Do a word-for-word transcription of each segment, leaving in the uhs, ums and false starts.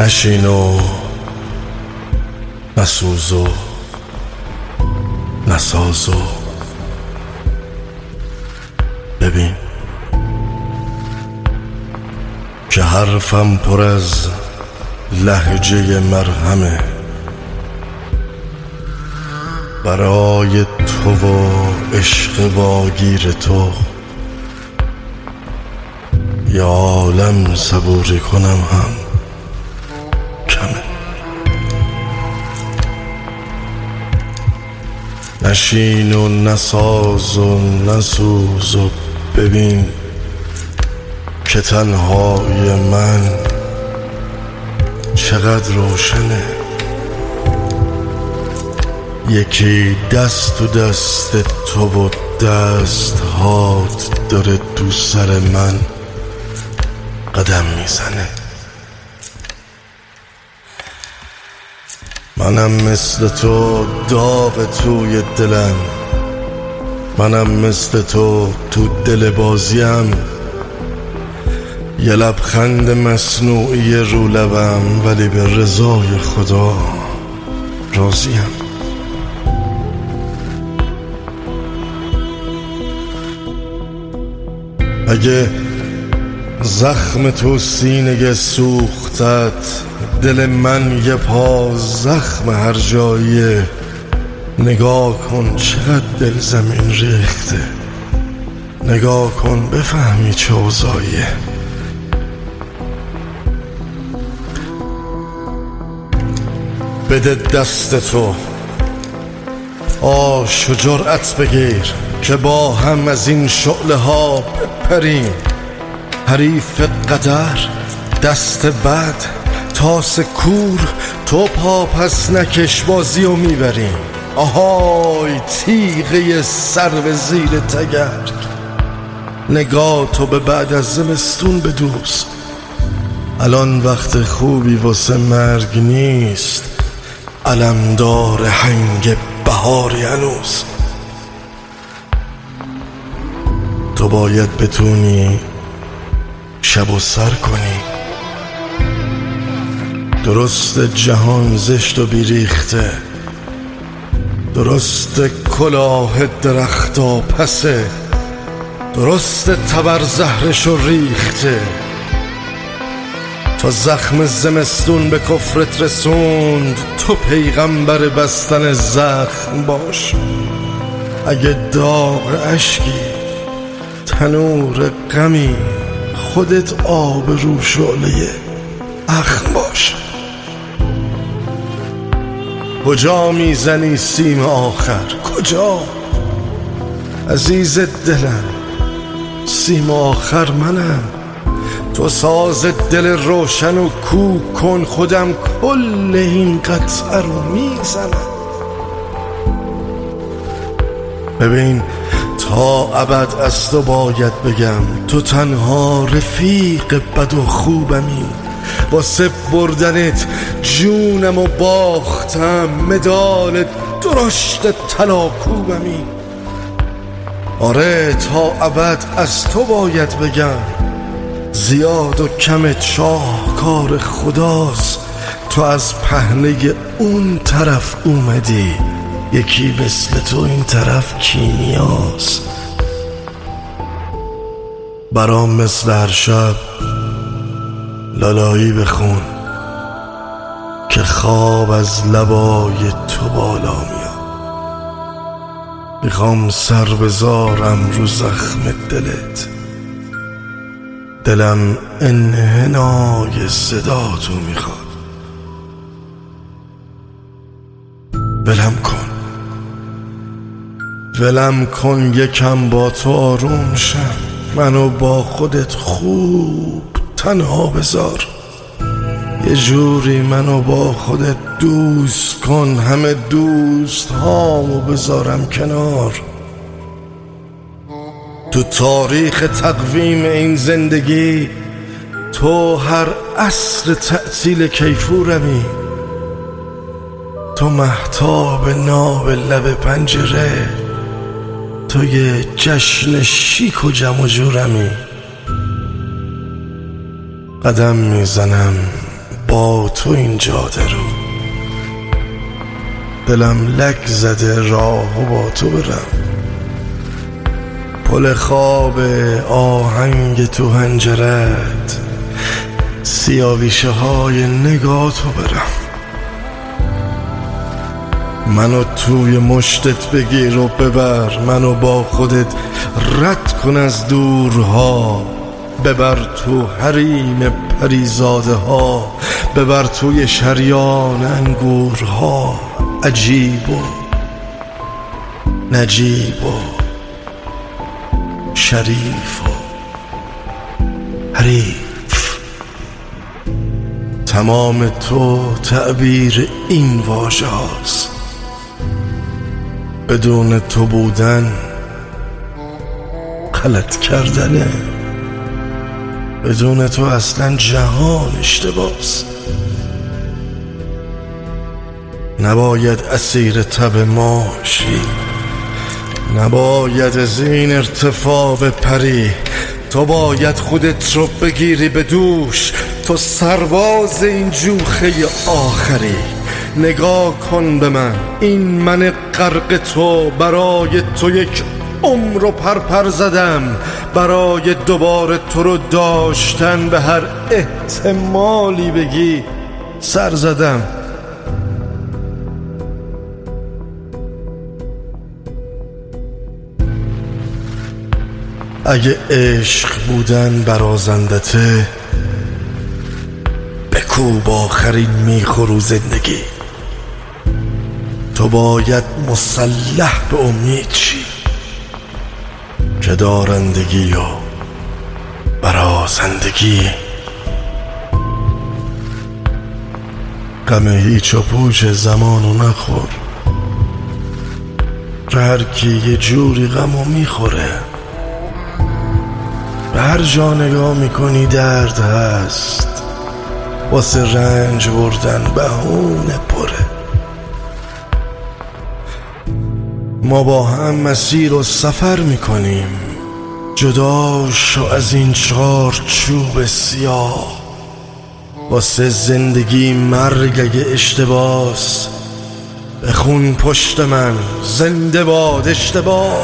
نشین و نسوز و نساز و ببین که حرفم پر از لهجه مرهمه برای تو و عشق واگیر تو. یا عالم صبوری کنم هم کمه. نشین و نساز و نسوز و ببین که تنهای من چقدر روشنه. یکی دست تو دست تو و دست هات داره تو سر من قدم میزنه. منم مثل تو داغ توی دلم، منم مثل تو تو دل بازیم. یه لبخند مصنوعی رو لبم ولی به رضای خدا راضیم. اگه زخم تو سینه سوختت، دل من یه پا زخم هر جاییه. نگاه کن چقدر دل زمین ریخته، نگاه کن بفهمی چه اوضاعیه. بده دست تو آش و جرأت بگیر که با هم از این شعله ها بپریم. حریف قدر دست بد تاس کور، تو پا پس نکش بازی و میبریم. آهای تیغه سر به زیر تگرگ، نگاه تو به بعد از زمستون بدوز. الان وقت خوبی واسه مرگ نیست، علمدار هنگ بهاری هنوز. تو باید بتونی شب و سر کنی. درست جهان زشت و بیریخته، درست کلاه درختا پسه، درست تبر زهرش و ریخته. تا زخم زمستون به کفرت رسوند، تو پیغمبر بستن زخم باش. اگه داغ اشکی تنور غمی، خودت آب رو شعله اخم باش. کجا میزنی سیم آخر کجا؟ عزیز دلم سیم آخر منم. تو ساز دل روشن و کوک کن، خودم کل این قطعه رو میزنم. ببین تا ابد از تو باید بگم، تو تنها رفیق بد و خوبمی. واسه بردنت جونم و باختم، مدال درشت طلاکوبمی. آره تا ابد از تو باید بگم، زیاد و کم شاهکار خداست. تو از پهنه اون طرف اومدی، یکی مثل تو این طرف کیمیاست. برام مثل هر شب لالایی بخون که خواب از لبای تو بالا میاد. میخوام سر بذارم رو زخم دلت، دلم انحنای صدا تو میخواد. ولم کن ولم کن یکم با تو آروم شم، منو با خودت خوب تنها بذار. یه جوری منو با خودت دوست کن، همه دوست هامو بذارم کنار. تو تاریخ تقویم این زندگی، تو هر عصر تعطیل کیفورمی. تو مهتاب ناب لب پنجره، تو یه جشن شیک و جم و جورمی. قدم میزنم با تو این جاده رو. دلم لک زده راه و با تو برم، پل خواب آهنگ تو هنجرت، سیاویشه های نگاه تو برم. منو توی مشتت بگیر و ببر، منو با خودت رد کن از دورها، ببر تو حریم پریزاده ها، ببر توی شریان انگورها. عجیب و نجیب و شریف و حریف، تمام تو تعبیر این واژه هاست. بدون تو بودن غلط کردنه، بدون تو اصلا جهان اشتباس. نباید اسیر تب ماشی، نباید از این ارتفاع بپری. تو باید خودت رو بگیری به دوش، تو سرباز این جوخه آخری. نگاه کن به من، این من غرق تو، برای تو یک عمر رو پرپر زدم، برای دوباره تو رو داشتن به هر احتمالی بگی سر زدم. اگه عشق بودن برازندته، بکوب آخرین میخورو زندگی. تو باید مسلح به امید چی که دارندگی و برازندگی. غم هیچ و پوچ زمانو نخور، هر کی یه جوری غمو میخوره. به هر جا نگاه میکنی درد هست، واسه رنج بردن بهونه پره. ما با هم مسیر و سفر میکنیم، جدا شو از این چارچوب سیاه. واسه زندگی مرگ اگه اشتباس، بخون پشت من زنده باد اشتباه.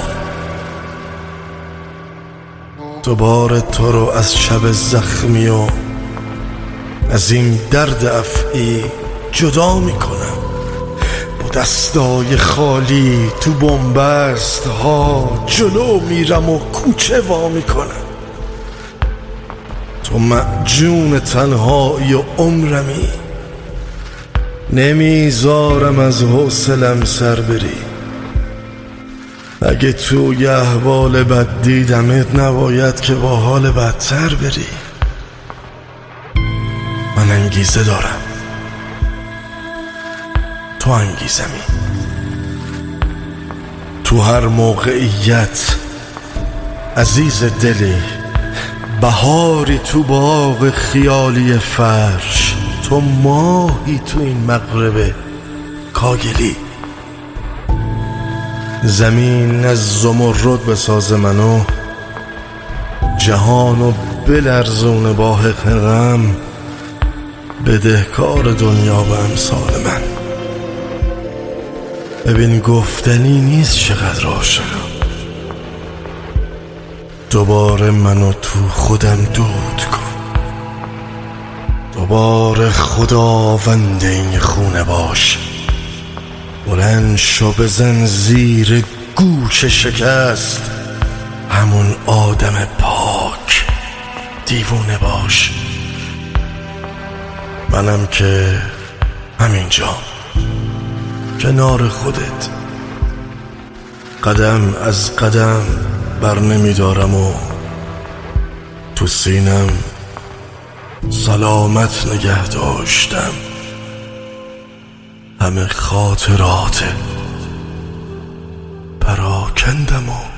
دوباره تو رو از شب زخمی و از این درد افعی جدا میکنم. با دستای خالی تو بنبست ها جلو میرم و کوچه وا میکنم. تو معجون تنهایی و عمرمی، نمیذارم از حوصلم سر بری. اگه توی احوال بد دیدمت، نباید که با حال بدتر بری. من انگیزه دارم، تو انگیزمی. تو هر موقعیت عزیز دلی، بهاری تو باغ خیالی فرش. تو ماهی تو این مغرب کاگلی. زمین از زمرد بساز منو، جهانو بلرزونه با حق غم. بدهکار دنیا به امثال من. ببین گفتنی نیست چقدر عاشقم. دوباره منو تو خودم دود کن، دوباره خداوند این خونه باش. بلند شو بزن زیر گوش شکست، همون آدم پاک دیوونه باش. منم که همینجا کنار خودت، قدم از قدم بر نمیدارم و تو سینم سلامت نگه داشتم. همه خاطرات پراکندم و